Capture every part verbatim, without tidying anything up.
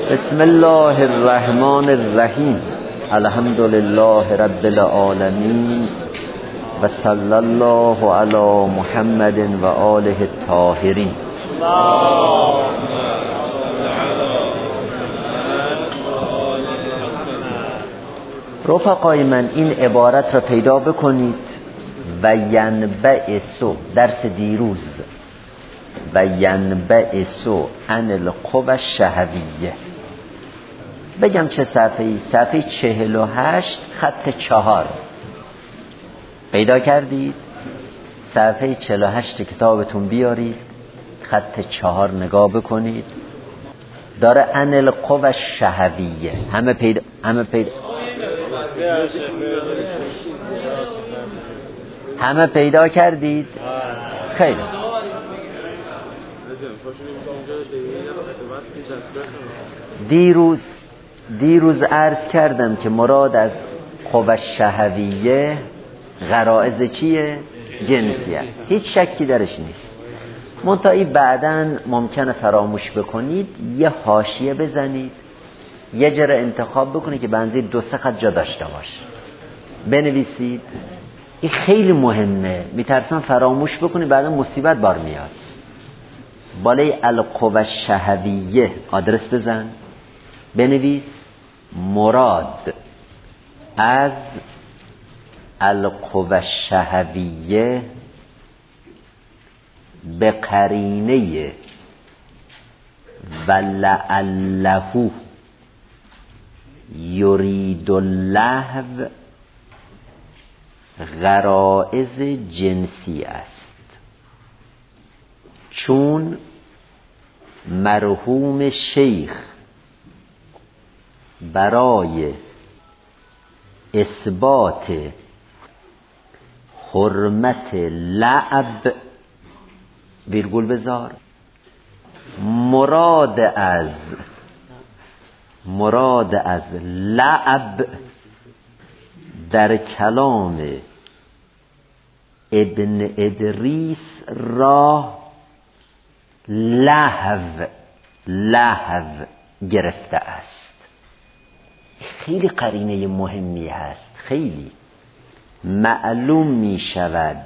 بسم الله الرحمن الرحیم. الحمد لله رب العالمین و صلی الله علی محمد و آله الطاهرین. رفقای من، این عبارت را پیدا بکنید. و ینبعثو، درس دیروز، و ینبعثو عن القوى الشهویه. بگم چه صفحه‌ای؟ صفحه چهل و هشت خط چهار. پیدا کردید؟ صفحه چهل و هشت کتابتون بیارید، خط چهار نگاه بکنید. داره عن القوى الشهویه. همه پیدا همه پیدا همه پیدا کردید؟ خیلی. دیروز دیروز عرض کردم که مراد از قوى الشهویه غرائز چیه؟ جنسیه. هیچ شکی درش نیست. منتهی بعداً ممکنه فراموش بکنید، یه حاشیه بزنید، یه جره انتخاب بکنید که بنزی دو سه خط جا داشته باشه، بنویسید. این خیلی مهمه، میترسم فراموش بکنید بعدا مصیبت بار میاد. بالای القوى الشهویه آدرس بزن، بنویس مراد از القوى الشهویه به قرینه ولعله یرید اللهو غرائز جنسی است، چون مرحوم شیخ برای اثبات حرمت لعب ویرگول بذار مراد از مراد از لعب در کلام ابن ادریس را لهو لهو گرفته است. خیلی قرینه مهمی هست. خیلی معلوم می شود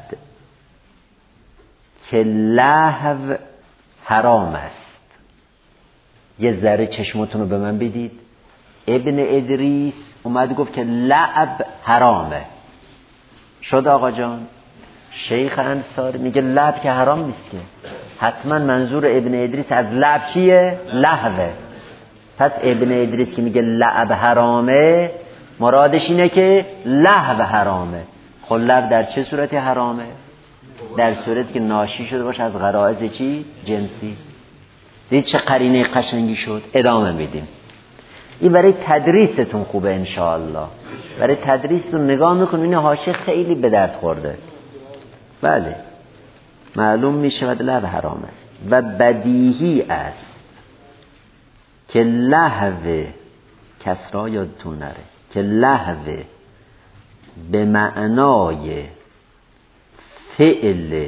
که لهو حرام است. یه ذره چشمتون رو به من بدید. ابن ادریس اومد گفت که لعب حرامه. شد آقا جان؟ شیخ انصاری میگه لعب که حرام نیست که. حتما منظور ابن ادریس از لعب چیه؟ لهوه. پس ابن ادریس که میگه لعب حرامه، مرادش اینه که لهو حرامه. خب لعب در چه صورتی حرامه؟ در صورتی که ناشی شده باشه از غرائز چی؟ جنسی. دید چه قرینه قشنگی شد؟ ادامه میدیم. این برای تدریستون خوبه انشاءالله. برای تدریستون نگاه میکنم این حاشیه خیلی به درد خورده. بله، معلوم میشود لهو حرام است و بدیهی است که لهو، کسرا یادتون نره، که لهو به معنای فعل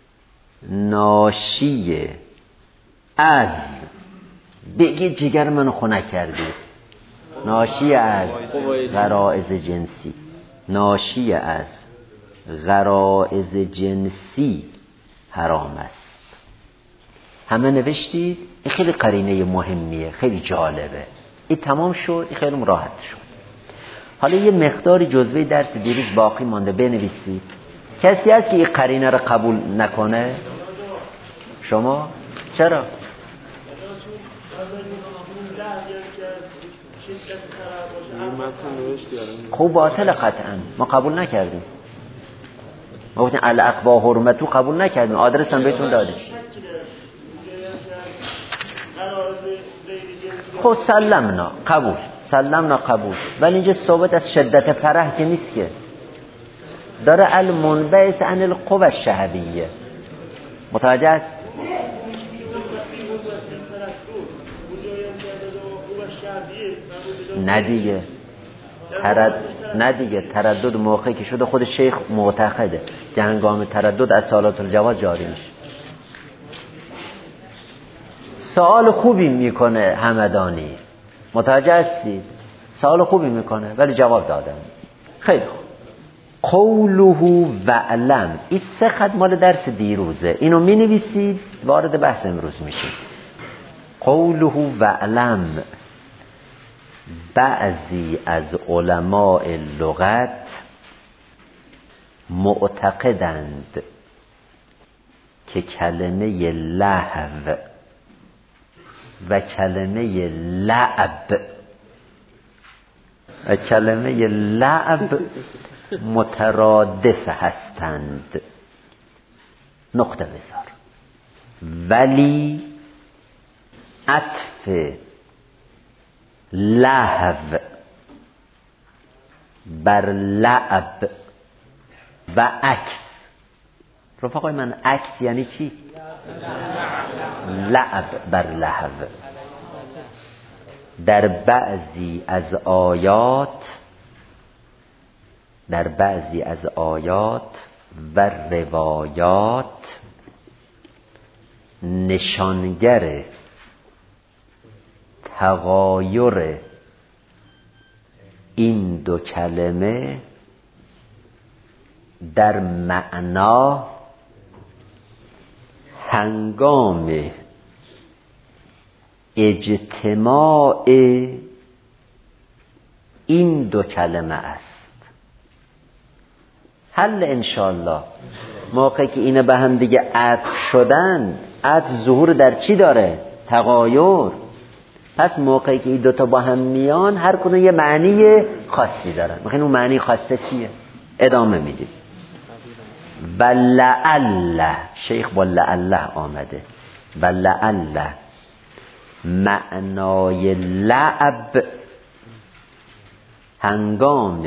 ناشی از، بگید جگر منو خنک کردید، ناشی از غرائز جنسی، ناشی از غرائز جنسی حرام است. همه نوشتید؟ این خیلی قرینه مهمیه، خیلی جالبه. این تمام شد، این خیلی راحت شد. حالا یه مقداری جزوه درس دیروز باقی مانده، بنویسید. کسی هست که این قرینه رو قبول نکنه؟ شما؟ چرا؟ خوب باطل قطعا ما قبول نکردیم. ما گفتیم الاقوا حرمتو قبول نکردیم، آدرس هم بهتون دادیم. خب سلمنا قبول، سلمنا قبول، ولی اینجا صحبت از شدت فرح که نیست که. داره المنبعث عن القوى الشهویه. متوجه است؟ نه دیگه ترد... نه دیگه تردد موقعی که شده خود شیخ معتقده که هنگام تردد از صلات الجواز جاری میشه. سوال خوبی میکنه همدانی. متوجه هستید؟ سوال خوبی میکنه ولی جواب دادم. خیلی خوب. قوله وعلم، این سه خط مال درس دیروزه، اینو می نویسید وارد بحث امروز میشید. قوله وعلم، بعضی از علماء لغت معتقدند که کلمه لهو و کلمه لعب و کلمه لعب مترادف هستند. نقطه بذار. ولی عطف لهو بر لعب و عکس، رفقای من عکس یعنی چی؟ لعب بر لهو، در بعضی از آیات در بعضی از آیات و روایات نشانگر تغایر این دو کلمه در معنا هنگام اجتماع این دو کلمه است. حل انشالله موقعی که اینا به هم دیگه عطف شدن، عطف ظهور در چی داره؟ تغایر. پس موقعی که این دوتا با هم میان هر کدوم یه معنی خاصی دارن. میخواین اون معنی خاصه چیه؟ ادامه میدیم. ولعل، شیخ با لعل آمده. ولعل معنای لعب هنگام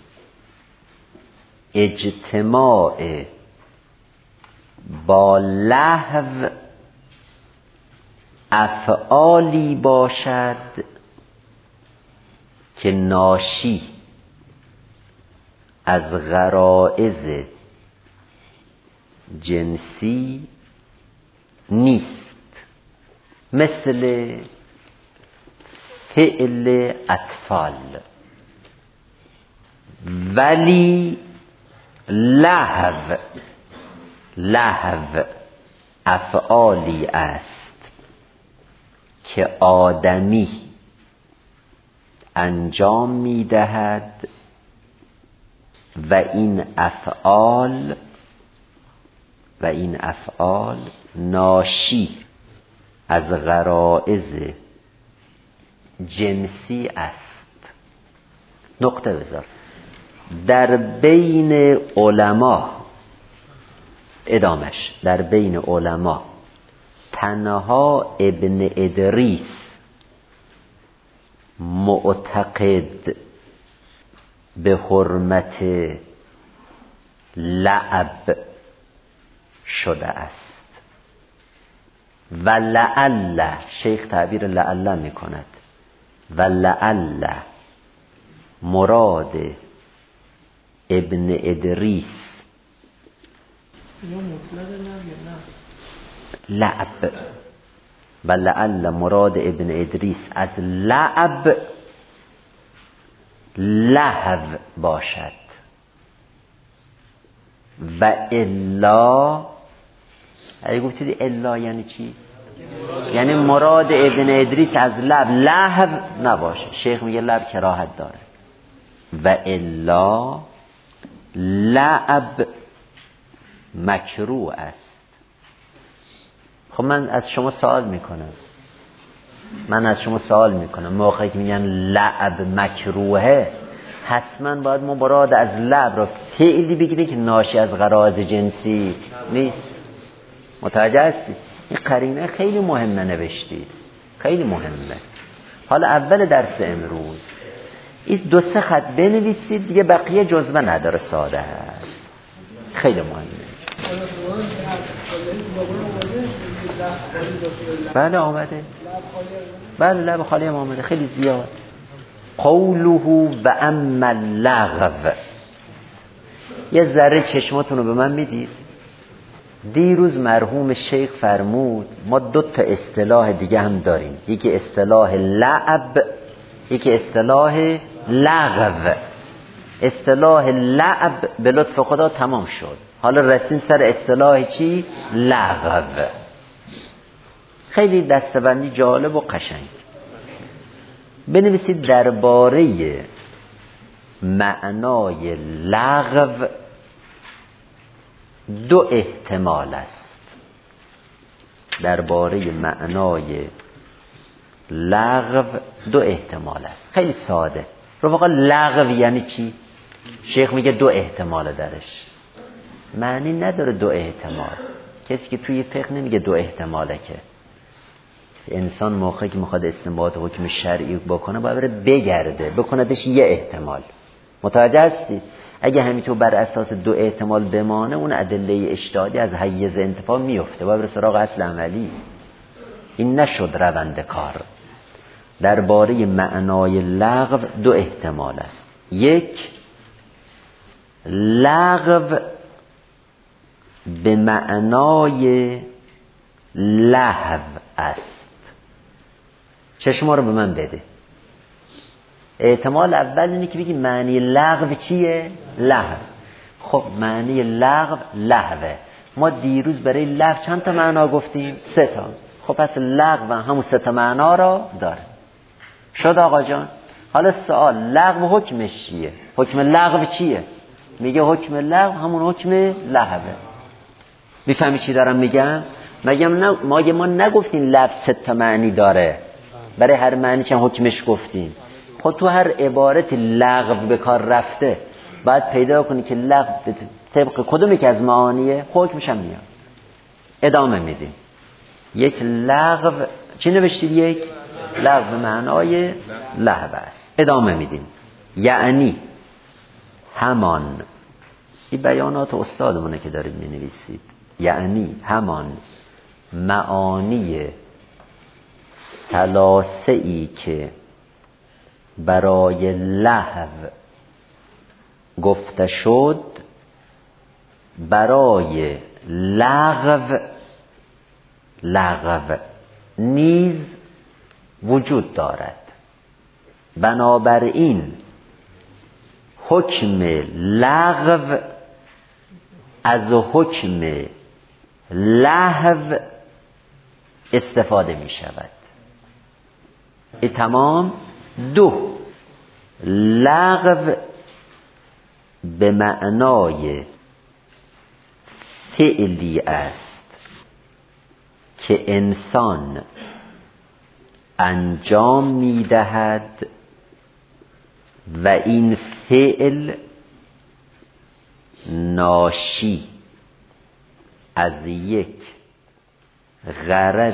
اجتماع با لهو افعالی باشد که ناشی از غرایز جنسی نیست، مثل فعل اطفال. ولی لهو لهو افعالی است که آدمی انجام میدهد و این افعال و این افعال ناشی از غرایز جنسی است. نقطه بذار. در بین علما، ادامش، در بین علما تنها ابن ادریس معتقد به حرمت لعب شده است. و لعل، شیخ تعبیر لعل می کند، و لعل مراد ابن ادریس لعب، و لعل مراد ابن ادریس از لعب لهو باشد. و الا، اگه گفتید الا یعنی چی؟ یعنی مراد ابن ادریس از لعب لهو نباشه. شیخ میگه لعب کراهت داره. و الا لعب مکروه است. خب من از شما سوال میکنم من از شما سوال میکنم موقعی که میگن لعب مکروهه، حتما باید ما مراد از لعب رو فعلی بگیریم که ناشی از غرایز جنسی نیست. متوجه هستید؟ این قرینه خیلی مهمه نوشتید، خیلی مهمه. حالا اول درس امروز این دو سه خط بنویسید دیگه، بقیه جزوه نداره، ساده هست، خیلی مهمه. بله آمده، بله لب خالی هم آمده، خیلی زیاد. قوله و اما اللغو، یه ذره چشماتون رو به من میدید. دیروز مرحوم شیخ فرمود ما دو تا اصطلاح دیگه هم داریم، یکی اصطلاح لعب یکی اصطلاح لغو. اصطلاح لعب به لطف خدا تمام شد، حالا رسیم سر اصطلاح چی؟ لغو. خیلی دستبندی جالب و قشنگ. بنویسید درباره معنای لغو دو احتمال است. درباره معنای لغو دو احتمال است. خیلی ساده. رفقا لغو یعنی چی؟ شیخ میگه دو احتمال درش. معنی نداره دو احتمال. کسی که توی فقه نمیگه دو احتماله. که انسان موقعی که میخواد استنباط حکم شرعی بکنه باید بره بگرده بکندش یه احتمال. متوجه هستی؟ اگه همینطور بر اساس دو احتمال بمانه اون ادله اجتهادی از حیز انتفاع میفته، باید بره سراغ اصل عملی. این نشد روند کار. درباره معنای لغو دو احتمال است. یک، لغو به معنای لهو است. چشما رو به من بده. احتمال اول اینه که بگی معنی لغو چیه؟ لهو. خب معنی لغو لهوه. ما دیروز برای لغو چند تا معنا گفتیم؟ سه تا. خب پس لغو همون سه تا معنا رو داره. شد آقا جان؟ حالا سوال، لغو حکمش چیه؟ حکم لغو چیه؟ میگه حکم لغو همون حکم لهوه. میفهمی چی دارم میگم؟ مگه ما ما نگفتیم لفظ سه تا معنی داره، برای هر معنی چند حکمش گفتیم. خب تو هر عبارت لغو به کار رفته باید پیدا کنی که لغو طبق کدومی که از معانیه حکمش هم میاد. ادامه میدیم. یک لغو چی نوشتید؟ یک لغو معنای لهو است. ادامه میدیم. یعنی همان، این بیانات استادمونه که دارید مینویسید، یعنی همان معانی ثلاثه‌ای که برای لهو گفته شد برای لغو لغو نیز وجود دارد. بنابراین حکم لغو از حکم لهو استفاده می شود. ای تمام. دو، لغو به معنای فعلی است که انسان انجام می دهد و این فعل ناشی از یک غرض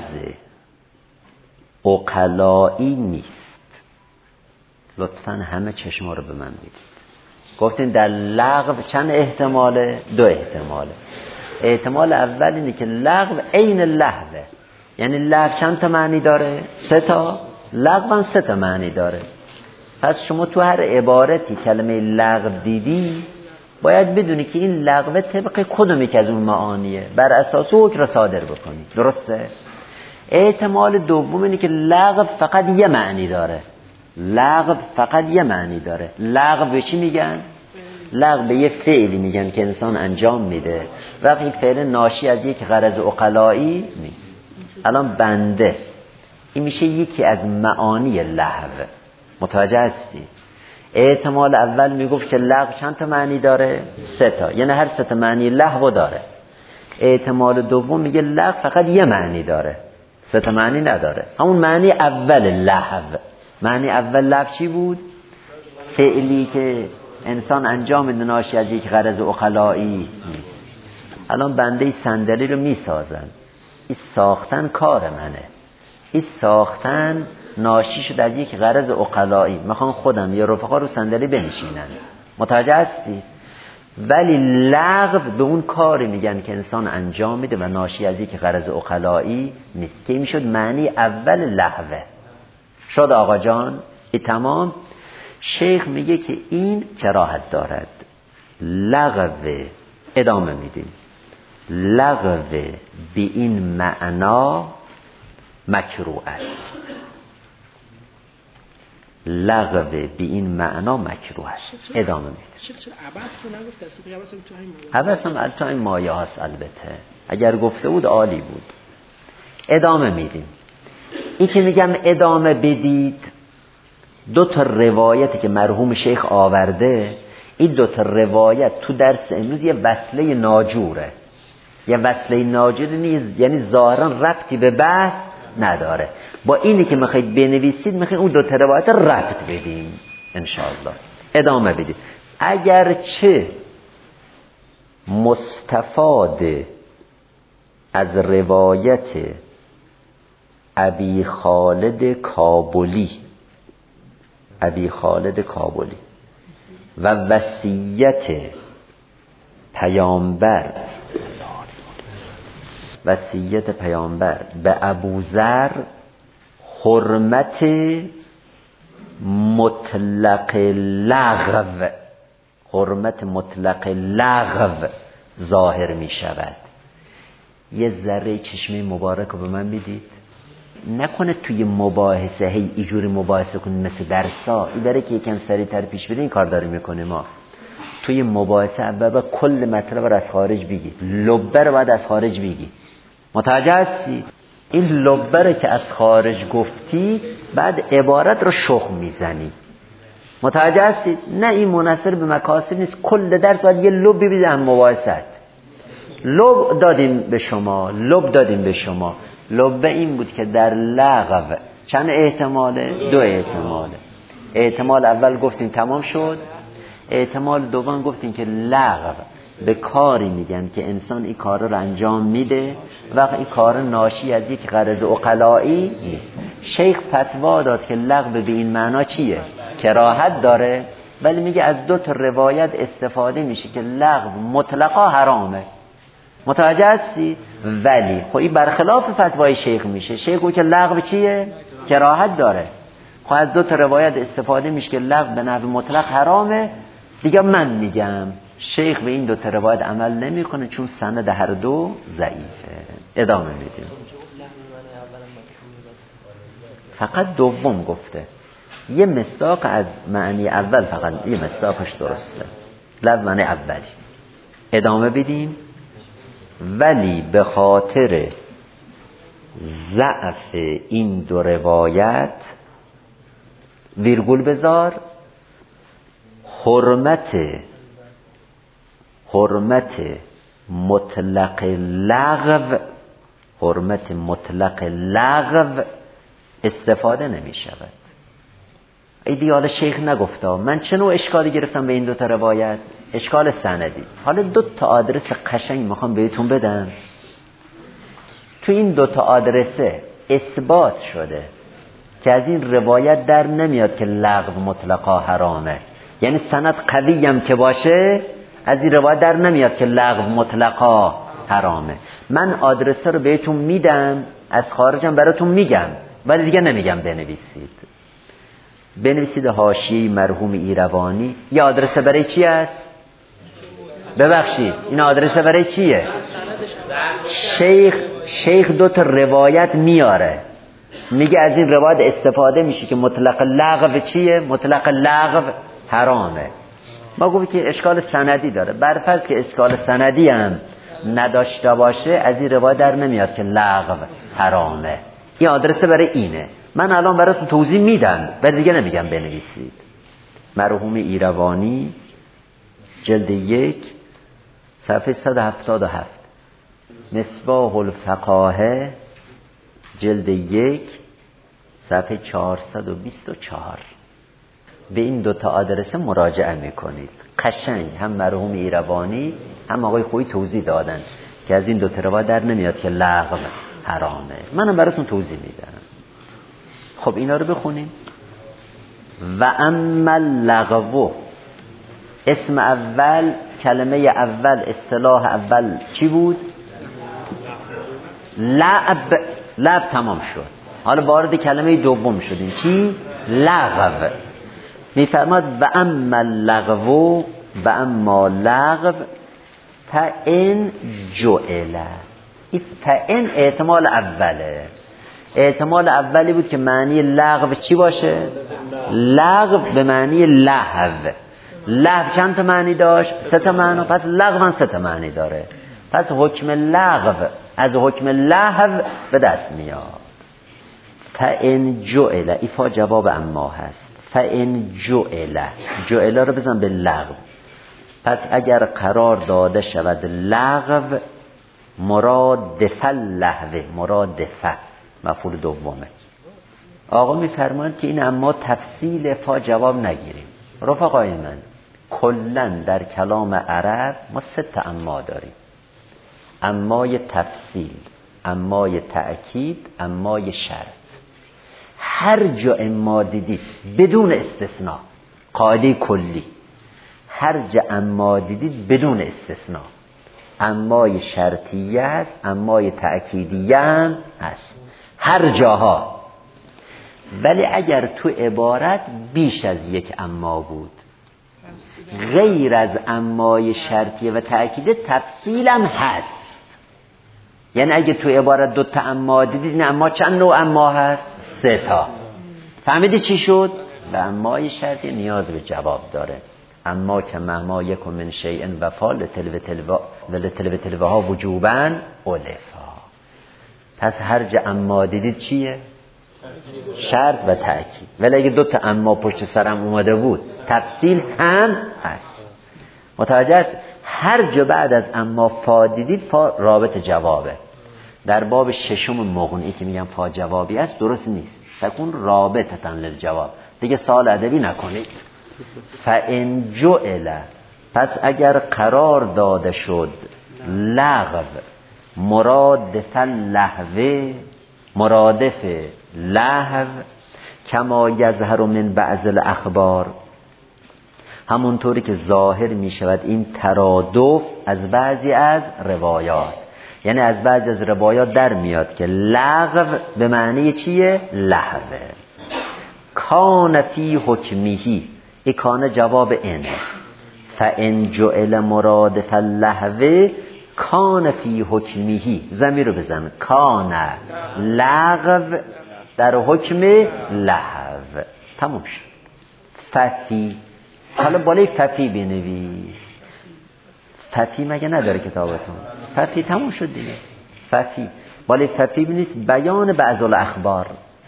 عقلایی نیست. لطفاً همه چشما رو به من بدید. گفتین در لغو چند احتماله؟ دو احتماله. احتمال اول اینه که لغو عین لهوه. یعنی لغو چند تا معنی داره؟ سه تا. لغو سه تا معنی داره. پس شما تو هر عبارتی کلمه لغو دیدی باید بدونی که این لغو طبق کدومی که از اون معانیه، بر اساس حکم را صادر بکنی. درسته؟ احتمال دوم اینه که لغو فقط یه معنی داره. لغو فقط یه معنی داره. لغو به چی میگن؟ لغو به یه فعلی میگن که انسان انجام میده و این فعل ناشی از یک غرض عقلایی نیست. الان بنده این میشه یکی از معانی لهو. متوجه هستی؟ احتمال اول میگفت که لغو چند تا معنی داره؟ سه تا. یعنی هر سه تا معنی لهو داره. احتمال دوم میگه لغو فقط یه معنی داره، سه تا معنی نداره. همون معنی اول لهو. معنی اول لهو چی بود؟ فعلی که انسان انجام میده ناشی از یک غرض عقلایی نیست. الان بنده صندلی رو میسازن، این ساختن کار منه. این ساختن ناشی شد از یک غرض عقلایی. میخوان خودم یا رفقا رو صندلی بنشینن. متوجه هستی؟ ولی لغو به اون کاری میگن که انسان انجام میده و ناشی از یک غرض عقلایی نیست، که این میشد معنی اول لهوه. شد آقا جان؟ این تمام. شیخ میگه که این کراهت دارد. لغو، ادامه میدیم، لغو به این معنا مکروه است. لغو به این معنا مکروه است. ادامه میده. چرا چرا عبث رو نگفت؟ اصلا عبث تو همین مایه عبث هم تو این مایه هست. البته اگر گفته بود عالی بود. ادامه میدیم. این که میگم ادامه بدید، دو تا روایتی که مرحوم شیخ آورده، این دو تا روایت تو درس امروز یه وصله ناجوره. یه وصله ناجور نیست، یعنی ظاهرا ربطی به بحث نداره. با اینی که میخواید بنویسید میخواید اون دو تا روایت ربط بدیم انشاءالله. ادامه بدید. اگرچه مستفاد از روایت ابی خالد کابلی ابی خالد کابلی و وصیت پیامبر وصیت پیامبر به ابوذر حرمت مطلق لغو حرمت مطلق لغو ظاهر می شود. یه ذره چشمه مبارک رو به من بدید. نکنه توی مباحثه هی اینجوری مباحثه کنید مثل درسا. این داره که یکم سریع‌تر پیش بریم. این کار داری میکنه. ما توی مباحثه اول با کل مطلب رو از خارج بگی، لبه رو باید از خارج بگی. متوجه هستی؟ این لبه رو که از خارج گفتی بعد عبارت رو شخم میزنی. متوجه هستی؟ نه این منحصر به مکاسب نیست. کل درس باید یه لب ببینید هم مباحثت. لب دادیم به شما لب دادیم به شما لب این بود که در لغو چند احتماله؟ دو احتماله. احتمال اول گفتیم تمام شد. احتمال دوم گفتیم که لغو به کاری میگن که انسان این کار رو انجام میده وقت این کار ناشی از یک غرض عقلایی نیست. شیخ فتوا داد که لغو به این معنا چیه؟ کراهت داره، ولی میگه از دو تا روایت استفاده میشه که لغو مطلقا حرامه. متوجه هستی؟ ولی خب این برخلاف فتوای شیخ میشه. شیخ گفت که لغو چیه؟ کراهت داره. خب از دو تا روایت استفاده میشه که لغو به نحو مطلق حرامه. دیگه من میگم شیخ به این دو تا روایت عمل نمیکنه چون سند هر دو ضعیفه. ادامه میدیم. فقط دوم گفته. یه مصداق از معنی اول، فقط یه مصداقش درسته. لغو معنی اولی. ادامه بدیم. ولی به خاطر ضعف این دو روایت ویرگول بذار حرمت حرمت مطلق لغو حرمت مطلق لغو استفاده نمی شود. ای دیگه حالا شیخ نگفته. من چه نوع اشکالی گرفتم به این دو تا روایت؟ اشکال سندی. حالا دو تا آدرس قشنگ میخوام بهتون بدم. تو این دو تا آدرسه اثبات شده که از این روایت در نمیاد که لغو مطلقا حرامه. یعنی سند قوی هم که باشه از این روایت در نمیاد که لغو مطلقا حرامه. من آدرسه رو بهتون میدم، از خارجم براتون میگم، ولی دیگه نمیگم بنویسید. بنویسید حاشیه مرحوم ایروانی. یه آدرسه برای چی است؟ ببخشید این آدرسه برای چیه؟ شیخ شیخ دو تا روایت میاره، میگه از این روایت استفاده میشه که مطلق لغو چیه؟ مطلق لغو حرامه. ما گفتیم که اشکال سندی داره. برفرض که اشکال سندی هم نداشته باشه از این روایت در نمیاد که لغو حرامه. این آدرسه برای اینه. من الان براتون توضیح میدم بعد دیگه نمیگم بنویسید. مرحوم ایروانی جلد یک صفحه صد و هفتاد و هفت، مصباح الفقاهه جلد یک صفحه چهارصد و بیست و چهار. به این دوتا آدرسه مراجعه میکنید. قشنگ هم مرحوم ایروانی هم آقای خویی توضیح دادن که از این دوتا روایت در نمیاد که لغو حرامه. منم براتون توضیح میدم. خب اینا رو بخونیم. و اما لغو، اسم اول، کلمه اول، اصطلاح اول چی بود؟ لعب. لعب تمام شد. حالا وارد کلمه دوم شدیم. چی؟ لغو. میفرماد و اما لغو و اما لغو فإن جعل. این فإن احتمال اوله. احتمال اولی بود که معنی لغو چی باشه؟ لغو به معنی لهو. لهو چند تا معنی داشت؟ سه تا معنی. پس لغو هم سه تا معنی داره. پس حکم لغو از حکم لهو به دست میاد. فَإِنْ جُعِلَ ایفا جواب اما هست. فَإِنْ جُعِلَ جُعِلَ رو بزن به لغو. پس اگر قرار داده شود لغو مرادف اللهو، مرادفه مفعول دومه. آقا میفرماند که این اما تفصیل فا جواب نگیریم. رفقای من کلن در کلام عرب ما سه تا اما داریم: امای تفصیل، امای تأکید، امای شرط. هر جا اما دیدید بدون استثناء، قاعده کلی، هر جا اما دیدید بدون استثناء امای شرطیه است، امای تأکیدیه هم هست هر جاها. ولی اگر تو عبارت بیش از یک اما بود، غیر از امای شرطیه و تأکیده تفصیل هم هست. یعنی اگه تو عبارت دو تا اما دیدید، این اما چند نوع اما هست؟ سه تا. فهمیدی چی شد؟ و امای شرطیه نیاز به جواب داره. اما که مهما یکم من شیء وفا لتلو تلو و لتلو تلوها وجوبا الفا. پس هر جا اما دیدید چیه؟ شرط و تأکید. ولی اگه دو تا اما پشت سرم اومده بود تفصیل هم هست. متوجه است؟ هر جا بعد از اما فا دیدید فا رابط جوابه. در باب ششم مغنی که میگم فا جوابی است درست نیست. تکون رابطتاً للجواب. دیگه سوال ادبی نکنید. فَإِنْ جُعِلَ پس اگر قرار داده شد لغو مرادف لهو، مرادف لهو، کما یظهر من بعض الاخبار، همونطوری که ظاهر می شود این ترادف از بعضی از روایات. یعنی از بعضی از روایات در میاد که لغو به معنی چیه؟ لهوه. کان فی حکمیهی، این کان جواب این. فَإِنْ جُعِلَ مرادف اللهو کان فی حکمیهی، ضمیر رو بزن، کان لغو در حکم لهو. تموم شد. ففی، حالا بالای ففی بنویس. ففی مگه نداره کتابتون؟ ففی تموم شد دیگه. ففی بالای ففی بنویس بیان بعض الاخبار.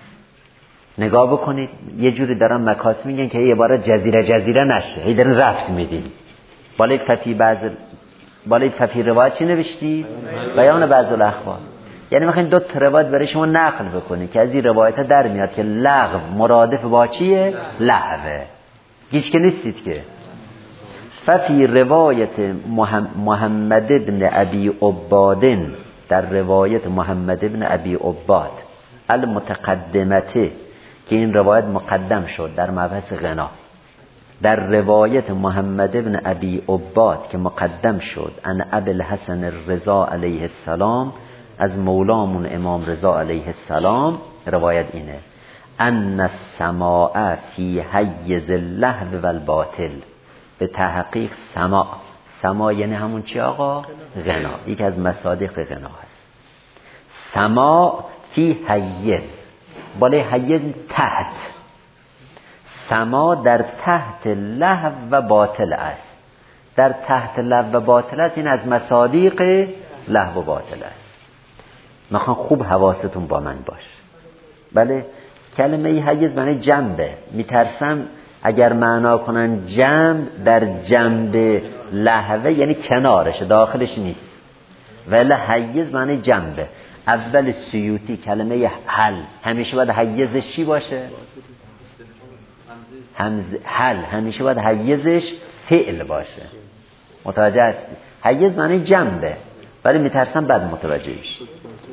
نگاه بکنید یه جوری دارن مکاس میگن که یه بار جزیره جزیره نشه، هی دارن رفت میدین. بالای ففی بعض بالای ففی روایت چی نوشتی؟ بیان بعض الاخبار. یعنی میخواین دو تا روایت برای شما نقل بکنید که از این روایت در میاد که لغو مرادف با چیه؟ لهوه. هیچ که نیستید که. ففی روایت محمد ابن ابی عباد، در روایت محمد ابن ابی عباد المتقدمته که این روایت مقدم شد در مبحث غنا، در روایت محمد ابن ابی عباد که مقدم شد ان ابی الحسن الرضا علیه السلام، از مولامون امام رضا علیه السلام، روایت اینه: ان السماع فی حیز اللهو و الباطل. به تحقیق سماع، سماع یعنی همون چی آقا؟ غنا. یکی از مصادیق غنا هست. سماع فی حیز، بالای حیز تحت. سماع در تحت لهو و باطل است. در تحت لهو و باطل است، این از مصادیق لهو و باطل است. میخوام خوب حواستون با من باش. بله، کلمه حیز معنی جنبه. میترسم اگر معنا کنن جنب، در جنب لهوه یعنی کنارش، داخلش نیست. ولی حیز معنی جنبه. اول سیوطی کلمه حل همیشه باید حیزش چی باشه؟ همز حل همیشه باید حیزش فعل باشه. متوجه هستی؟ حیز معنی جنبه، ولی میترسم بعد متوجه بشی.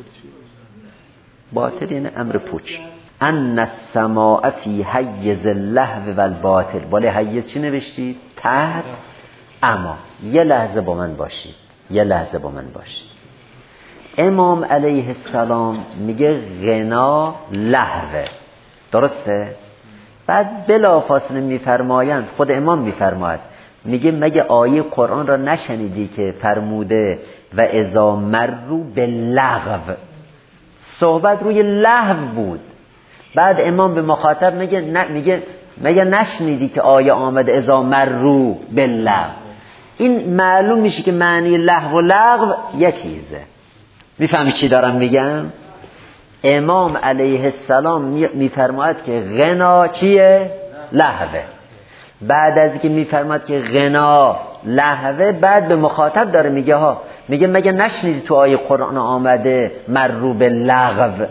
باطل یعنی امر پوچ. ان السماع فی حیز اللهو و الباطل. بالای حیز چی نوشتید؟ تحت. اما یه لحظه با من باشید، یه لحظه با من باشید. امام علیه السلام میگه غنا لهوه، درسته؟ بعد بلافاصله میفرمایند، خود امام میفرماید، میگه مگه آیه قرآن را نشنیدی که فرموده و اذا مروا باللغو، صحبت روی لهو بود. بعد امام به مخاطب میگه نه میگه مگه نشنیدی که آیه آمد اذا مروا باللغو. این معلوم میشه که معنی لهو و لغو یه چیزه. میفهمی چی دارم میگم؟ امام علیه السلام میفرماید که غنا چیه؟ لهوه. بعد از اینکه میفرماید که غنا لهوه، بعد به مخاطب داره میگه ها، میگه مگه نشنیدی تو آیه قرآن آمده مروا باللغو.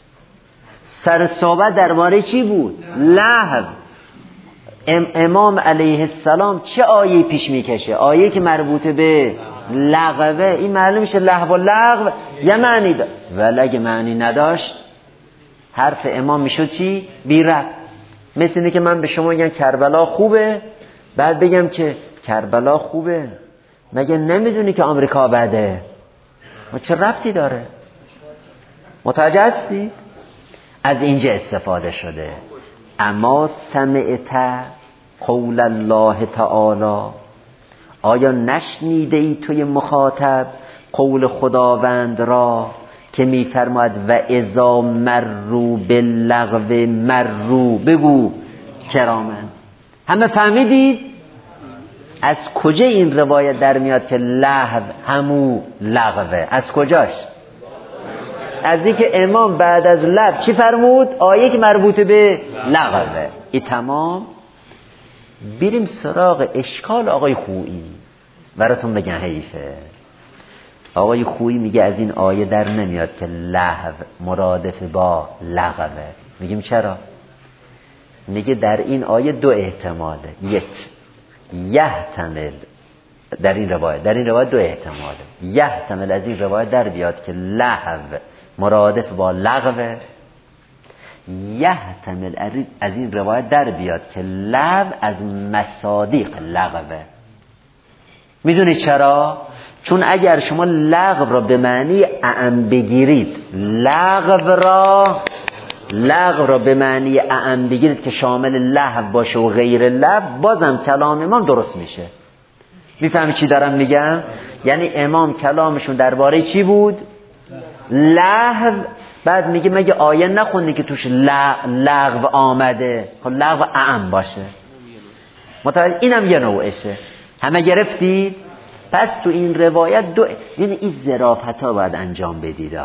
سر صحبت درباره چی بود؟ لهو. ام امام علیه السلام چه آیه پیش میکشه؟ آیه که مربوط به لغوه. این معلوم میشه لهو و لغو یه معنی داشت، ولی اگه معنی نداشت حرف امام میشد چی؟ بی ربط. مثل اینه که من به شما بگم کربلا خوبه، بعد بگم که کربلا خوبه، مگه نمیدونی که آمریکا بده؟ ما چه ربطی داره؟ متوجه هستی؟ از اینجا استفاده شده. اما سمعت قول الله تعالی، آیا نشنیده ای توی مخاطب قول خداوند را که میفرماید و اذا مروا باللغو مروا، بگو کرامن. همه فهمیدید؟ از کجا این روایت در میاد که لهو همو لغوه؟ از کجاش؟ از اینکه امام بعد از لغو چی فرمود؟ آیه که مربوط به لغوه. این تمام. بریم سراغ اشکال آقای خویی. براتون بگم حیفه. آقای خویی میگه از این آیه در نمیاد که لهو مرادف با لغوه. میگیم چرا؟ میگه در این آیه دو احتماله. یک، یحتمل در این روایت در این روایت دو احتماله. یحتمل از این روایت در بیاد که لهو مرادف با لغوه. یحتمل از این روایت در بیاد که لغو از مصادیق لغوه. میدونی چرا؟ چون اگر شما لغو را به معنی اعم بگیرید، لغو را لغو را به معنی اعم بگیرید که شامل لهو باشه و غیر لهو، بازم کلام امام درست میشه. میفهمی چی دارم میگم؟ یعنی امام کلامشون درباره چی بود؟ لهو. بعد میگه مگه آیه نخوندی که توش لغو آمده؟ خب لغو اعم باشه. متوجه؟ اینم یه نوعشه. همه گرفتید؟ پس تو این روایت دو، یعنی این ظرافت ها باید انجام بدید.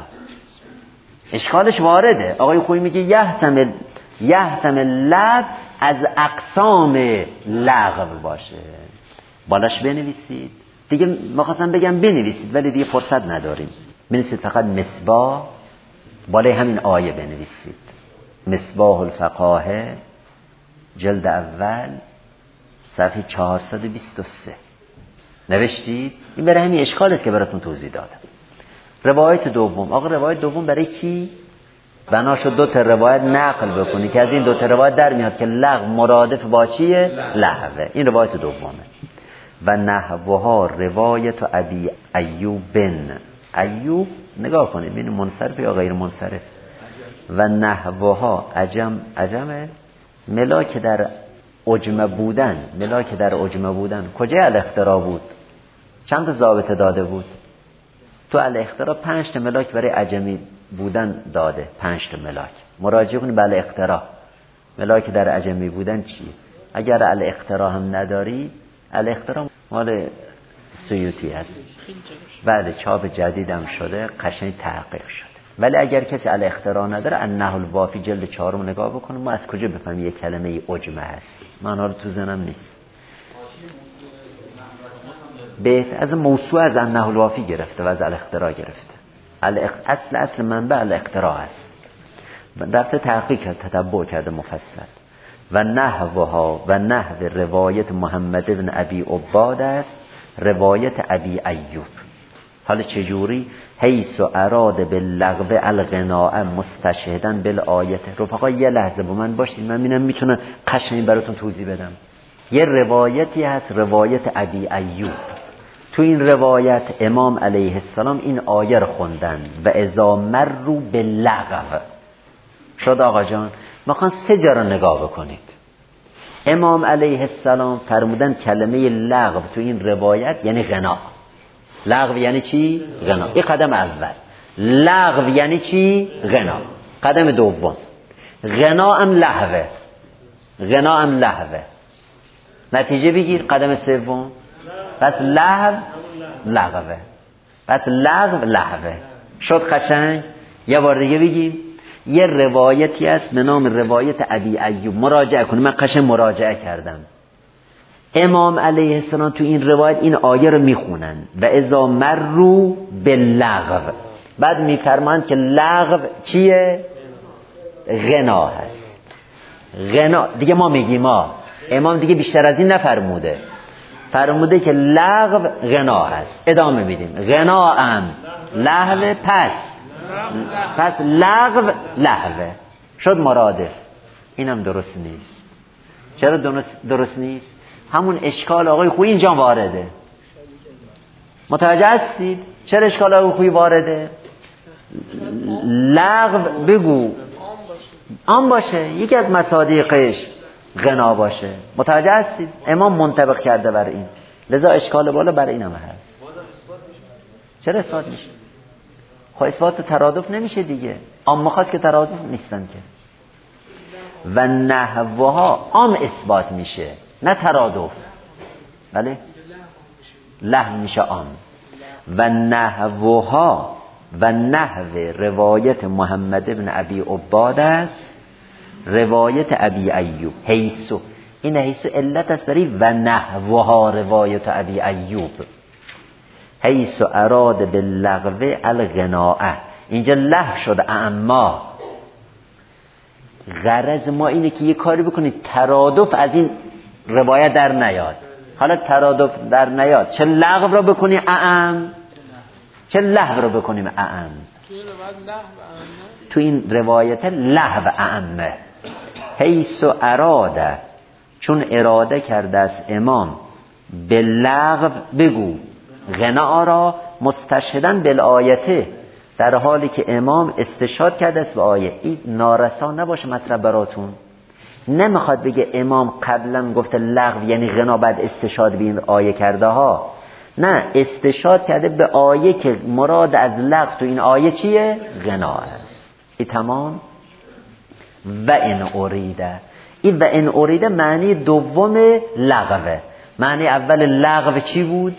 اشکالش وارده. آقای خویی میگه یحتمل یحتمل لغو از اقسام لغو باشه. بالاش بنویسید دیگه. می‌خواستم بگم بنویسید ولی دیگه فرصت نداریم. بنویسید فقط مصباح، بالای همین آیه بنویسید. مصباح الفقاهه جلد اول صفحه چهارصد و بیست و سه. نوشتید؟ این برای همین اشکال است که براتون توضیح دادم. روایت دوم. آقا روایت دوم برای چی؟ بنا شد دو تا روایت نقل بکنی که از این دو تا روایت در میاد که لغو مرادف با چیه؟ لهوه. این روایت دومه. و نحوها روایت ابی ایوب بن ایوب، نگاه کنید ببین منصرف یا غیر منصرف. و نحوها عجم عجمه ملاک در عجمه بودن. ملاک در عجمه بودن کجا الاختراع بود؟ چند تا ضابطه داده بود؟ تو الاختراع پنج تا ملاک برای عجمی بودن داده. پنج تا ملاک. مراجعه کنید به الاختراع. ملاک در عجمی بودن چیه؟ اگر الاختراع هم نداری، الاختراع مال سیوطی هست. بعد چاپ جدید هم شده، قشنگ تحقیق شده. ولی اگر کسی الاختراع نداره، النحو الوافی جلد چهارم نگاه بکنه، ما از کجا بفهمیم یک کلمه عجمه هست؟ من حالا تو ذهنم نیست. به از موسوعه از النحو الوافی گرفته و از الاختراع گرفته. اصل اصل منبع الاختراع است. رفته تحقیق کرد، تتبع کرده مفصل. و نحوها و نحو روایت محمد بن ابی عباد است، روایت ابی ایوب. حالا چجوری؟ حیث اراد باللغو الغناء مستشهدن بالآیت. رفقا یه لحظه با من باشید، من می‌بینم میتونم قشنگ براتون توضیح بدم. یه روایتی هست، روایت ابی ایوب. تو این روایت امام علیه السلام این آیه رو خوندن و اذا مروا باللغو. شد آقا جان؟ میخوان سه جا رو نگاه بکنید. امام علیه السلام فرمودن کلمه لغو تو این روایت یعنی غنا. لغو یعنی چی؟ غنا. این قدم اول. لغو یعنی چی؟ غنا. قدم دوم غنا هم لهوه، غنا هم لهوه. نتیجه بگیر قدم سوم پس لهو لغوه، پس لغو لهوه. شد قشنگ؟ یه بار دیگه بگیم. یه روایتی هست به نام روایت ابی ایوب، مراجعه کنیم. من قشنگ مراجعه کردم. امام علیه السلام تو این روایت این آیه رو میخونن و اذا مروا باللغو، بعد میفرمایند که لغو چیه؟ غنا هست. غنا دیگه ما میگیم، ما امام دیگه بیشتر از این نفرموده، فرموده که لغو غنا هست. ادامه میدیم غنا ام لهو، پس پس لغو لهوه. شد مرادف. اینم درست نیست. چرا درست, درست نیست؟ همون اشکال آقای خویی اینجا وارده. متوجه هستید چرا اشکال آقای خویی وارده؟ لغو بگو آن باشه، یکی از مصادیقش غنا باشه. متوجه هستید؟ امام منطبق کرده بر این، لذا اشکال بالا بر این هم هست. چرا اثبات میشه؟ خب اثبات ترادف نمیشه دیگه. عام خاص که ترادف نیستن که. و نحوها عام اثبات میشه نه ترادف. بله لحو میشه عام. و نحوها و نحو روایت محمد ابن ابی عباد است، روایت ابی ایوب. حیثو، این حیثو علت است برای و نحوها روایت ابی ایوب. حیثو اراد باللغو الغناء، اینجا لحو شد. اما غرض ما اینه که یه کاری بکنید ترادف از این روایت در نیاد. حالا ترادف در نیاد چه لغو را بکنی اعم، چه لحو را بکنیم اعم. تو این روایت لحو اعمه. حیث اراده، چون اراده کرده است امام باللغو بگو غنا را مستشهدن بالآیته، در حالی که امام استشهاد کرده است به آیه. این نارسا نباشه مطلب براتون. نمیخواد بگه امام قبلا گفته لغو یعنی غنا، بعد استشهاد به این آیه کرده ها. نه، استشهاد کرده به آیه که مراد از لغو تو این آیه چیه؟ غنا است. این تمام. و ان اریده، این و ان اریده معنی دوم لغوه. معنی اول لغو چی بود؟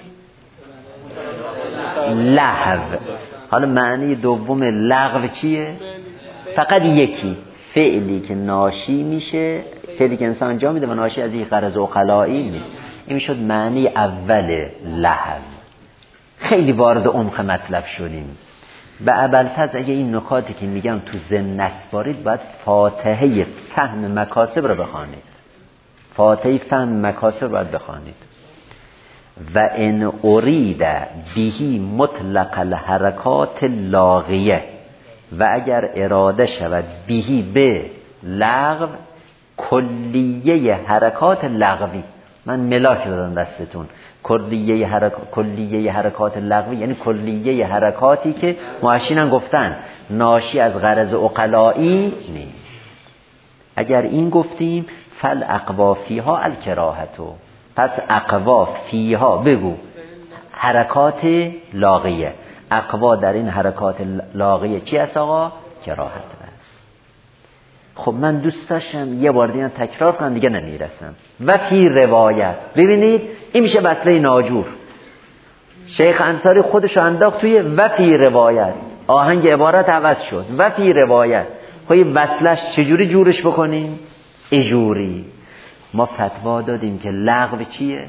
لحو. حالا معنی دوم لغو چیه؟ فقط یکی، فعلی که ناشی میشه، فعلی که انسان انجام میده و ناشی از این غرض عقلایی نیست. این شد معنی اول لحو. خیلی وارد عمق مطلب شدیم. به ابوالفضل اگه این نکاتی که میگم تو ذهن نسپارید، باید فاتحه فهم مکاسب رو بخوانید. فاتحه فهم مکاسب رو باید بخوانید. و ان ارید بهی مطلق الحرکات لاغیه، و اگر اراده شود بهی به لغو کلیه حرکات لغوی. من ملاک دادم دستتون. کلیه حرک... کلیه حرکات لغوی یعنی کلیه حرکاتی که معشینن گفتن ناشی از غرض عقلایی نیست. اگر این گفتیم فل اقوا فیها الکراهتو، پس اقوا فیها بگو حرکات لاغیه. اقوا در این حرکات لاغیه چی است آقا؟ کراهت است. خب من دوست داشتم یه بار دیگه تکرار کنم، دیگه نمیرسم. و فی روایت، ببینید این میشه وصله ناجور. شیخ انصاری خودشو انداخت توی و فی روایت، آهنگ عبارت عوض شد. و فی روایت، خب وصلش چجوری جورش بکنیم؟ اجوری. ما فتوا دادیم که لغو چیه؟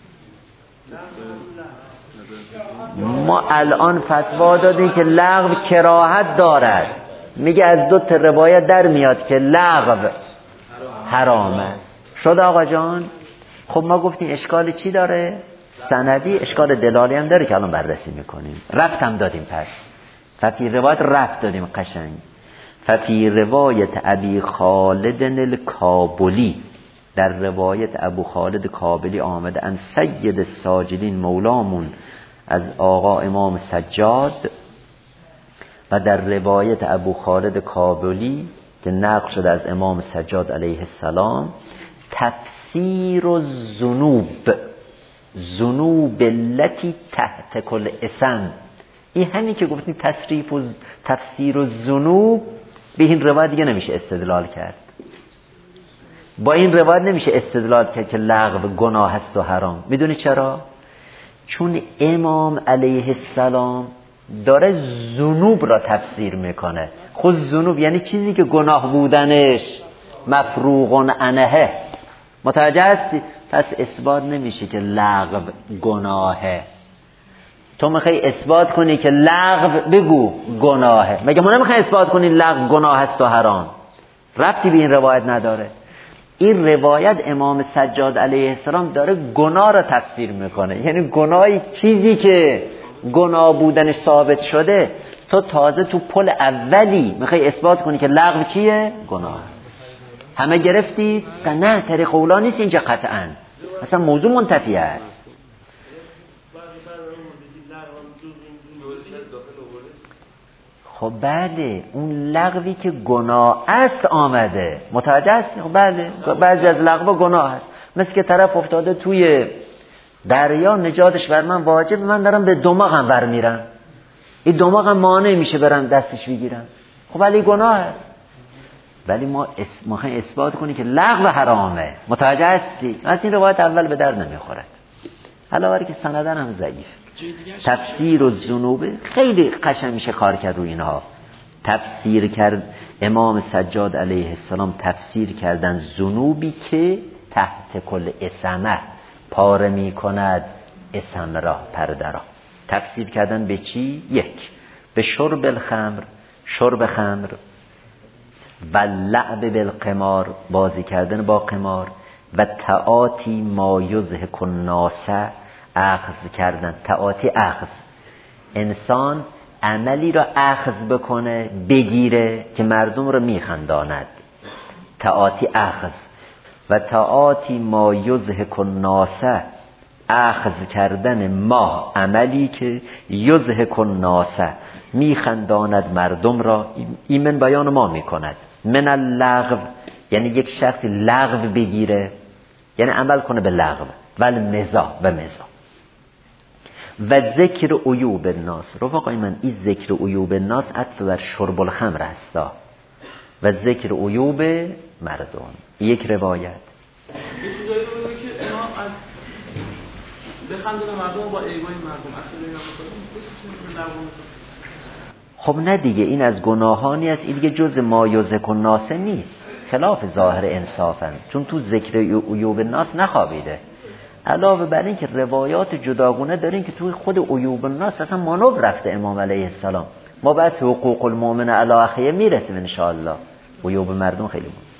ما الان فتوا دادیم که لغو کراهت دارد. میگه از دو تا روایت در میاد که لغو حرام است. شد آقا جان؟ خب ما گفتیم اشکال چی داره؟ سندی. اشکال دلالی هم داره که الان بررسی میکنیم. رفت هم دادیم. پس ففی روایت رفت دادیم قشنگ. ففی روایت ابی خالد الکابلی، در روایت ابو خالد کابلی آمده ان سید الساجدین مولامون، از آقا امام سجاد. و در روایت ابو خالد کابلی که نقل شده از امام سجاد علیه السلام، تفسیر الذنوب، ذنوب التي تحت کل اسم. این همین که گفتیم تصریف و تفسیر و ذنوب، به این روایت دیگه نمیشه استدلال کرد. با این روایت نمیشه استدلال کرد که لغو گناه است و حرام. میدونی چرا؟ چون امام علیه السلام داره ذنوب را تفسیر میکنه. خود ذنوب یعنی چیزی که گناه بودنش مفروغ عنه. متوجه هستی؟ پس اثبات نمیشه که لغو گناهه. تو میخوای اثبات کنی که لغو بگو گناهه، مگه ما نمیخوای اثبات کنی لغو گناه است و حرام؟ ربطی به این روایت نداره. این روایت امام سجاد علیه السلام داره گناه را تفسیر میکنه، یعنی گناهی چیزی که گناه بودنش ثابت شده، تو تازه تو پل اولی میخوای اثبات کنی که لغو چیه؟ گناه. همه گرفتید؟ نه، طریق اولا نیست اینجا قطعا، اصلا موضوع منتفی است. خب بله، اون لغوی که گناه است آمده، متوجه هستی؟ خب بله، بعضی از لغو گناه است. مثل که طرف افتاده توی دریا، نجاتش بر من واجب، من دارم به دماغم برمیرم، این دماغم مانع میشه برم دستش بگیرم، خب ولی گناه است. ولی ما ما اثبات کنیم که لغو حرامه، متوجه هستی؟ از این روایت اول به درد نمیخورد، علاوه که سندن هم ضعیف. تفسیر و ذنوب خیلی قشنگ میشه کار کرد رو اینها. تفسیر کرد امام سجاد علیه السلام، تفسیر کردن ذنوبی که تحت کل اسمه، پاره میکند اسم را، پرده را. تفسیر کردن به چی؟ یک، به شرب الخمر، شرب خمر، و لعب بالقمار، بازی کردن با قمار، و تعاتی ما یضحک الناس، اخذ کردن. تعاتی اخذ، انسان عملی را اخذ بکنه، بگیره که مردم را میخنداند، تعاتی اخذ. و تعاتی ما یضحک الناس، اخذ کردن ما عملی که یضحک الناس، میخنداند مردم را. ایمن بیان ما میکند. من اللغو، یعنی یک شخص لغو بگیره، یعنی عمل کنه به لغو، ولی مزاح و مزاح. و ذکر عیوب الناس، رفقای من این ذکر عیوب الناس عطف بر شرب الخمر هستا، و ذکر عیوب مردم. یک روایت یه چیزایی رو که اینا از بخندونه مردم با ایگوی مردم اصلا اینا بکنیم. خب نه دیگه، این از گناهانی است، این دیگه جز ما یضحک الناس نیست، خلاف ظاهر انصافا، چون تو ذکر عیوب الناس نخوابیده. علاوه بر این که روایات جداگونه داریم که توی خود عیوب الناس اصلا مانور رفته امام علیه السلام. ما بعد حقوق المؤمن علی اخیه میرسیم ان شاء الله. عیوب مردم خیلی مهم.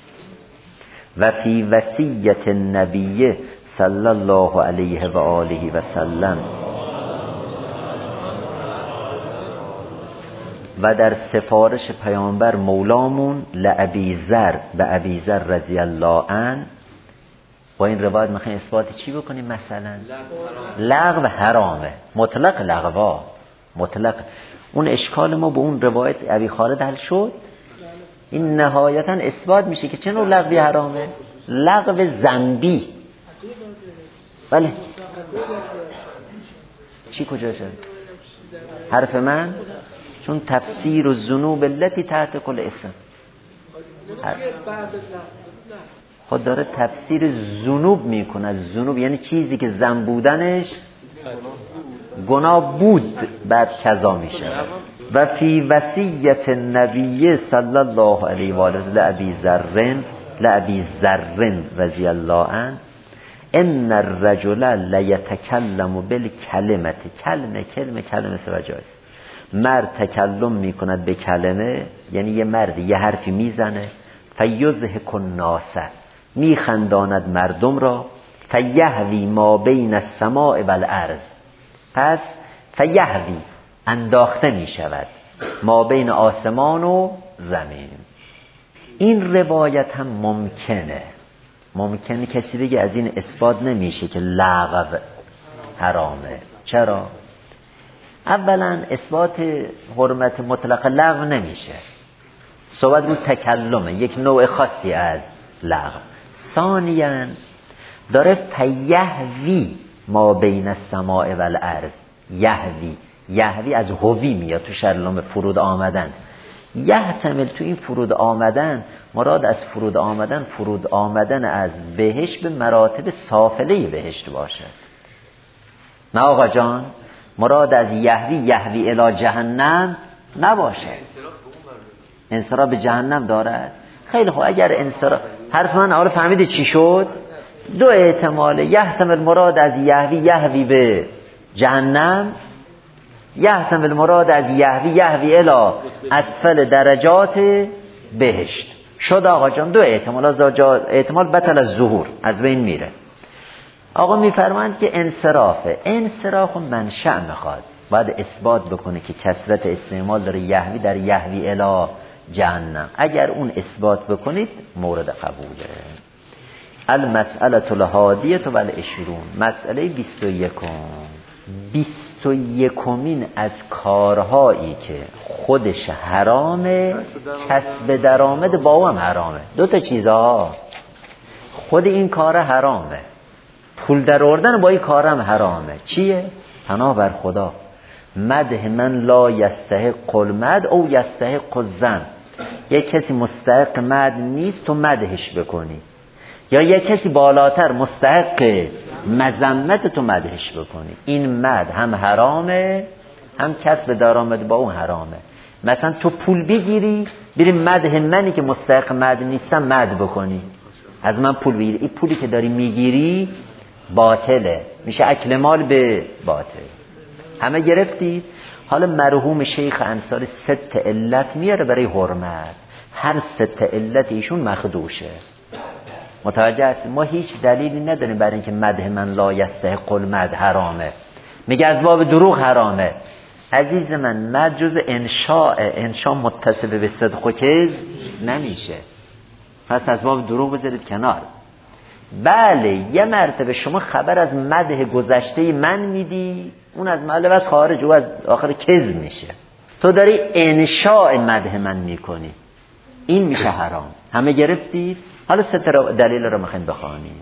و فی وصیت النبی صلی الله علیه و آله و سلم، و در سفارش پیامبر مولامون لابی ذر، به ابی ذر رضی الله عنه. با این روایت میخوایم اثبات چی بکنیم؟ مثلا لغو حرامه، مطلق لغوا، مطلق. اون اشکال ما به اون روایت ابی خالد حل شد. این نهایتا اثبات میشه که چه نوع لغوی حرامه؟ لغو ذنبی. بله چی کجا شد؟ حرف من چون تفسیر و ذنوب التي تحت کل اسم، خود داره تفسیر ذنوب میکنه. ذنوب یعنی چیزی که ذنب بودنش گناه بود بعد کذا میشه. و فی وصیت النبی صلی الله علیه و آله لابی ذر، لابی ذر رضی الله عنه، ان الرجل لیتکلم بالکلمه، کلمه کلمه کلمه سوجاست. مرد تکلم میکند به کلمه، یعنی یه مرد یه حرفی میزنه، فیضحک الناس، میخنداند مردم را، فیهوی ما بین السماء و الارض، پس فیهوی انداخته میشود ما بین آسمان و زمین. این روایت هم ممکنه، ممکنه کسی بگه از این اثبات نمیشه که لغو حرامه. چرا؟ اولا اثبات حرمت مطلق لغو نمیشه، صحبت رو تکلمه، یک نوع خاصی از لغو. ثانیاً داره فیهوی ما بین السماء و الارض، یهوی یهوی از هوی میاد تو شرلام فرود آمدن. یحتمل تو این فرود آمدن مراد از فرود آمدن فرود آمدن از بهشت به مراتب سافله بهشت باشد. نه آقا جان، مراد از یهوی یهوی الی جهنم نباشد. انصراف به جهنم دارد. خیلی خوب، اگر انصراف حرف من حالا فهمیده چی شد؟ دو احتمال، یحتمل مراد از یهوی یهوی به جهنم، یحتمل مراد از یهوی یهوی الی اسفل درجات بهشت. شد آقا جان، دو احتمال، از احتمال بطل از ظهور، از بین میره. آقا میفرمایند که انصرافه، انصراف منشأ میخواد، باید اثبات بکنه که کثرت استعمال داره یهوی در یهوی الی جهنم. اگر اون اثبات بکنید مورد قبوله. المسئله الهادیه و العشرون، مسئله بیست و یکم. بیست و یکمین از کارهایی که خودش حرامه کسب درآمد با او هم حرامه. دو تا چیزها، خود این کار حرامه، پول در آوردن با این کار هم حرامه. چیه؟ پناه بر خدا، مدح من لا یستحق المدح او یستحق الذم. یک کسی مستحق مدح نیست تو مدحش بکنی، یا یک کسی بالاتر مستحق مذمت تو مدحش بکنی. این مدح هم حرامه هم کسب درآمد با اون حرامه. مثلا تو پول بگیری بری مدح منی که مستحق مدح نیستم مدح بکنی، از من پول بگیری، این پولی که داری میگیری باطله، میشه اکل مال به باطل. همه گرفتید؟ حالا مرحوم شیخ انصاری ست علت میاره برای حرمت، هر ست علت ایشون مخدوشه. متوجه هست؟ ما هیچ دلیلی نداریم برای اینکه مدح من لا یستحق المدح حرامه، میگه از باب دروغ حرامه. عزیز من، مدح جز انشاء، انشاء متصف به صدق و کذب نمیشه، پس از باب دروغ بذارید کنار. بله یه مرتبه شما خبر از مدح گذشته من میدی، اون از محل بس خارج، او از آخر کذب میشه. تو داری انشاء مدح من میکنی، این میشه حرام. همه گرفتید؟ حالا سه تا دلیل رو میخوایم بخوانیم.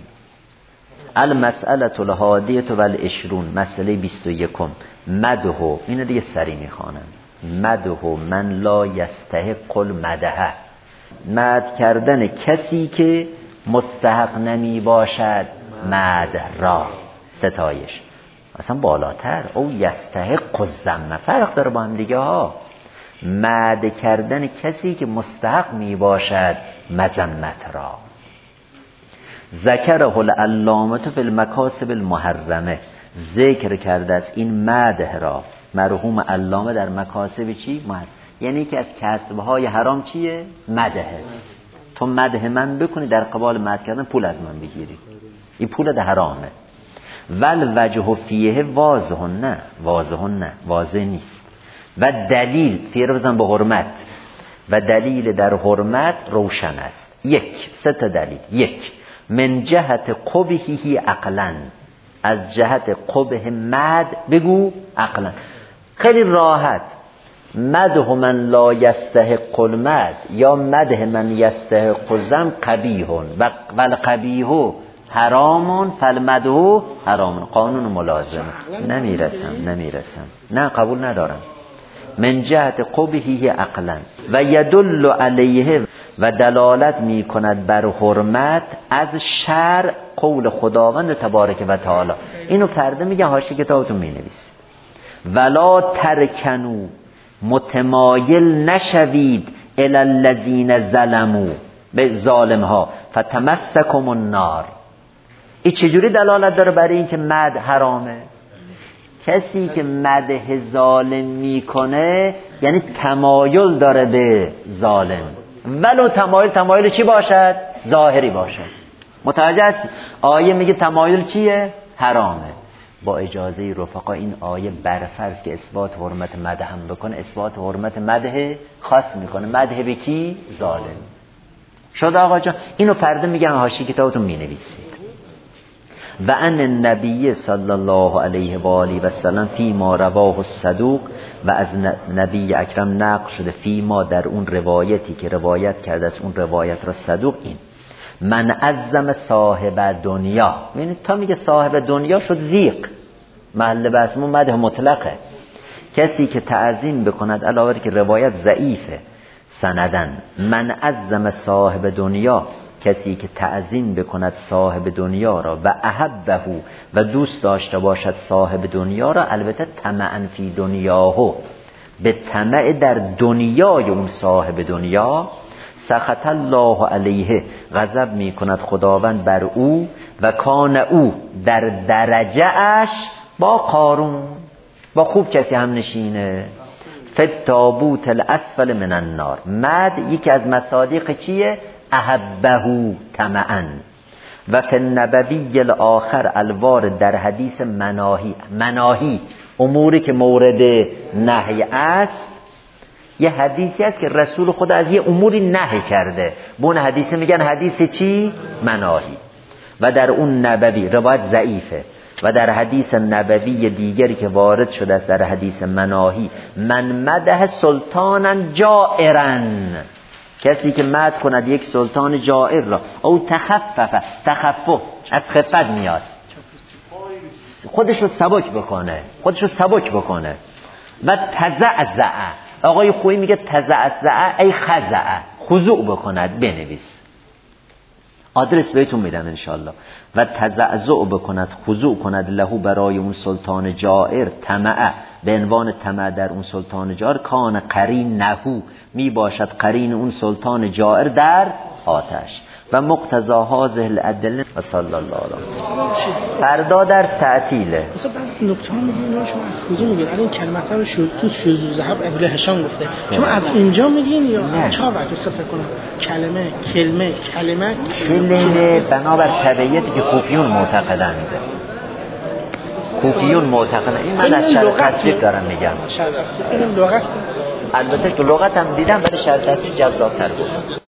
المسئله الهادیه و العشرون، مسئله بیست و یکم. مدح، اینو دیگه سری میخوانم. مدح من لا یستحق المدح، مدح کردن کسی که مستحق نمی باشد مدح را، ستایش. اصلا بالاتر، او یستحق الذم، فرق داره با هم دیگه ها. مدح کردن کسی که مستحق می باشد مذمت را. ذکره العلامه فی المکاسب المحرمه، ذکر کرده از این مدح را مرحوم علامه در مکاسب چی؟ محرم. یعنی که از کسبهای حرام چیه؟ مدحه. تو مدح من بکنی در قبال مدح کردن پول از من بگیری، این پول ده حرامه. ول وجه فیه واضح، نه واضح نه واضح نیست. و دلیل فیه رو بزن به حرمت، و دلیل در حرمت روشن است. یک، سه تا دلیل. یک، من جهت قبحه عقلا، از جهت قبح مدح بگو عقلا. خیلی راحت، مدح من لا یستحق المدح یا مدح من یستحق الذم قبیح و القبیح حرام فالمدح حرام. قانون ملازم. نمیرسم نمیرسم نه قبول ندارم. من جهت قبحه عقلا و یدل علیه، و دلالت می کند بر حرمت از شرع قول خداوند تبارک و تعالی. اینو فرده میگه حاشیه کتابتون می نویسید. ولا ترکنو، متمایل نشوید الی الذین ظلموا، به ظالم ها، فتمسکم النار. این چجوری دلالت داره برای این که مدح حرامه؟ کسی که مدح ظالم میکنه یعنی تمایل داره به ظالم، ولو تمایل تمایل چی باشد؟ ظاهری باشد. متوجه است؟ آیه میگه تمایل چیه؟ حرامه. با اجازه رفقا این آیه برفرض که اثبات حرمت مدح هم بکنه، اثبات حرمت مدح خاص میکنه. مدح به کی؟ ظالم. شد آقا جان؟ اینو فردا میگن حاشیه کتابتون مینویسید. و ان النبی صلی الله علیه و آله و سلم فی ما رواه الصدوق، و از نبی اکرم نقل شده فی ما در اون روایتی که روایت کرده از اون روایت را صدوق، این من عظم صاحب دنیا. یعنی تا میگه صاحب دنیا شد زیق، محل بحثمون مدح مطلقه. کسی که تعظیم بکند، علاوه که روایت ضعیفه سندن، من عظم صاحب دنیا، کسی که تعظیم بکند صاحب دنیا را و احبه و دوست داشته باشد صاحب دنیا را، البته طمعا فی دنیاهو، به طمع در دنیای اون صاحب دنیا، سخط الله علیه، غضب می کند خداوند بر او، و کان او در درجه اش با قارون، با خوب کسی هم نشینه. فتابوت الاسفل من النار، مد یکی از مصادیق چیه؟ احبه طمعا. و فی النبوی الاخر الوارد، در حدیث مناهی، مناهی اموری که مورد نهی است، یه حدیثی است که رسول خدا از یه اموری نهی کرده، به اون حدیث میگن حدیث چی؟ مناهی. و در اون نبوی روایت ضعیفه، و در حدیث نبوی دیگری که وارد شده است در حدیث مناهی، من مدح سلطانا جائرا، کسی که مدح کند یک سلطان جائر را، او تخفف، تخفف از خفت میاد، خودش رو سبک بکنه، خودش رو سبک بکنه. و تزعزع، آقای خویی میگه تزعزع ای خزع، خضوع بکند، بنویس، آدرس بهتون میدم انشالله. و تزعزع بکند، خضوع کند، لهو برای اون سلطان جائر، طمع به عنوان طمع در اون سلطان جائر، کان قرین نهو، می باشد قرین اون سلطان جائر در آتش. و مقتضا هذه الادله و صلی الله علیه. فردا در تعطیله. مثلا بعضی نکته ها میگین شما از کجا میگین؟ الان کلمات رو شو تو شذوذ ذهب ابن هشام گفته، شما از اینجا میگین یا چهار وقت صفر کنم؟ کلمه کلمه کلمه کلمه بنابر تبعیتی که کوفیون معتقدند. کوفیون معتقدند. این من از شرح تصدیق دارم میگم. شرح تصدیق لغت، البته که لغت هم دیدم، ولی شرح تصدیق جذاب‌تر بود.